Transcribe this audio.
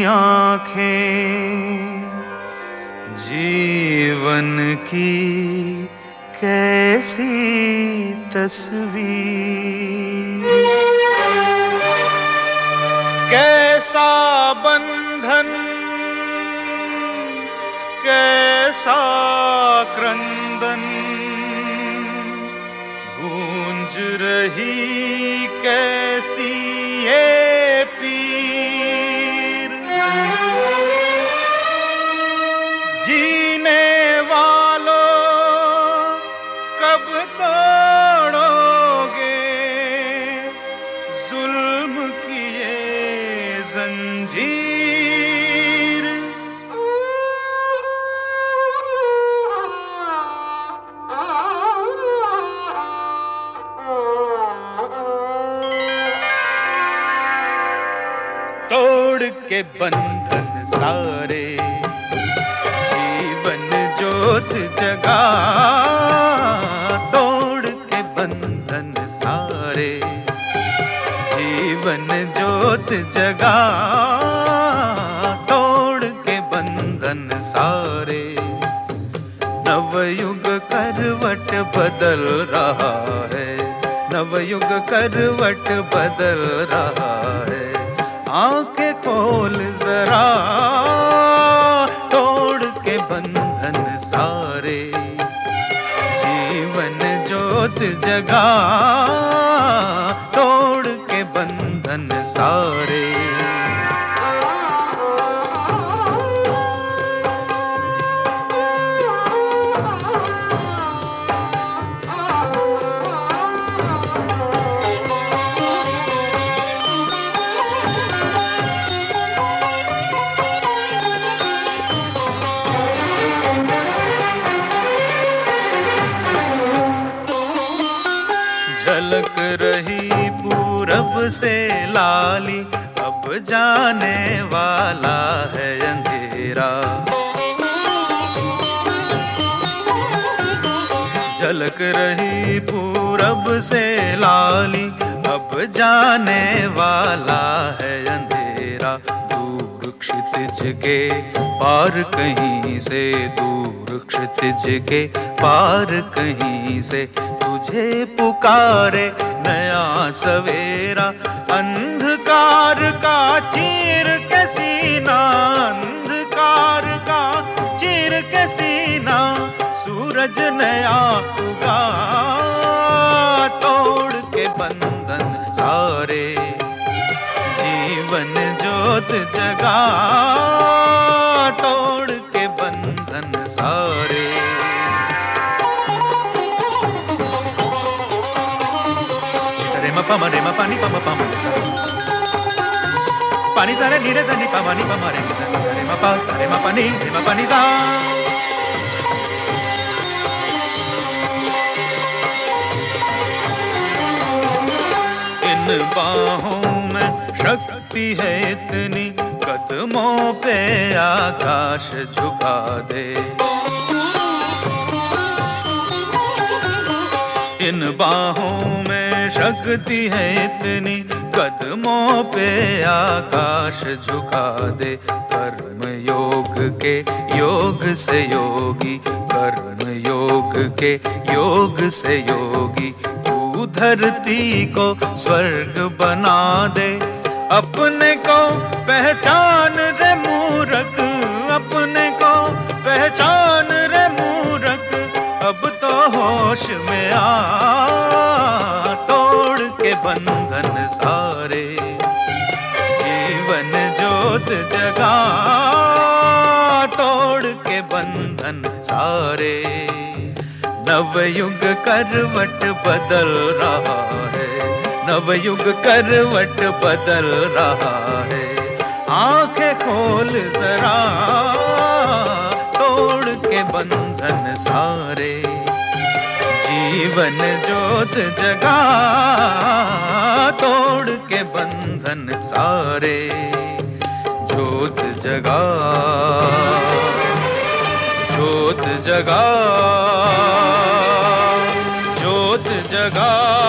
आंखें जीवन की कैसी तस्वीर, कैसा बंधन कैसा क्रंदन, गूंज रही कैसी ये पीर। जीने वालों कब तोड़ोगे जुल्म की ये जंजीर। तोड़ के बंधन सारे जीवन जोत जगा, तोड़ के बंधन सारे जीवन जोत जगा, तोड़ के बंधन सारे। नवयुग करवट बदल रहा है, नवयुग करवट बदल रहा है। आंखें खोल जरा, तोड़ के बंधन सारे जीवन जोत जगा, तोड़ के बंधन सारे। झलक रही पूरब से लाली, अब जाने वाला है अंधेरा। झलक रही पूरब से लाली, अब जाने वाला है अंधेरा। दूर क्षितिज के पार कहीं से, दूर क्षितिज के पार कहीं से तुझे पुकारे नया सवेरा। अंधकार का चीर के सीना, अंधकार का चीर के सीना, सूरज नया उगा। तोड़ के बंधन सारे जीवन जोत जगा, तोड़ के बंधन सारे। पमरे म पानी पम पम सा, पानी सारे नीरे धनी पमानी पमारे रे म पा सारे म पानी रे म पानी सा। इन बाहों में शक्ति है इतनी, कदमों पे आकाश झुका दे। इन बाहों में शक्ति है इतनी, कदमों पे आकाश झुका दे। कर्म योग के योग से योगी, कर्म योग के योग से योगी, तू धरती को स्वर्ग बना दे। अपने को पहचान रे मूर्ख, अपने को पहचान रे मूर्ख, अब तो होश में आ। तोड़ के बंधन सारे जीवन जोत जगा, तोड़ के बंधन सारे। नवयुग करवट बदल रहा है, नवयुग करवट बदल रहा है। आंखें खोल जरा, तोड़ के बंधन सारे जीवन जोत जगा, तोड़ के बंधन सारे। जोत जगा, जोत जगा, जोत जगा।